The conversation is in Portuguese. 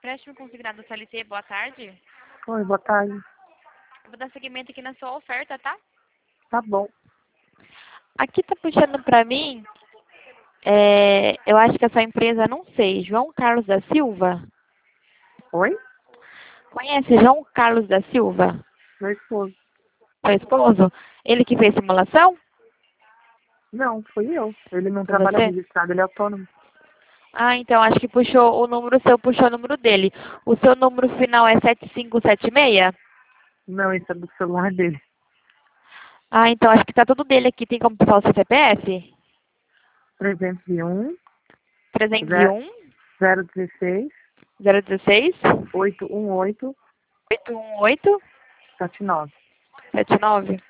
Empréstimo consignado CLT, boa tarde. Oi, boa tarde. Eu vou dar seguimento aqui na sua oferta, tá? Tá bom. Aqui tá puxando pra mim, eu acho que a sua empresa, não sei, João Carlos da Silva. Oi? Conhece João Carlos da Silva? Meu esposo. Seu esposo? Ele que fez simulação? Não, fui eu. Ele não Foi trabalha você? registrado, ele é autônomo. Ah, então acho que puxou o número seu, puxou o número dele. O seu número final é 7576? Não, esse é do celular dele. Ah, então acho que tá tudo dele aqui. Tem como passar o seu CPF? 301 301 016 016 818 818 79. 79?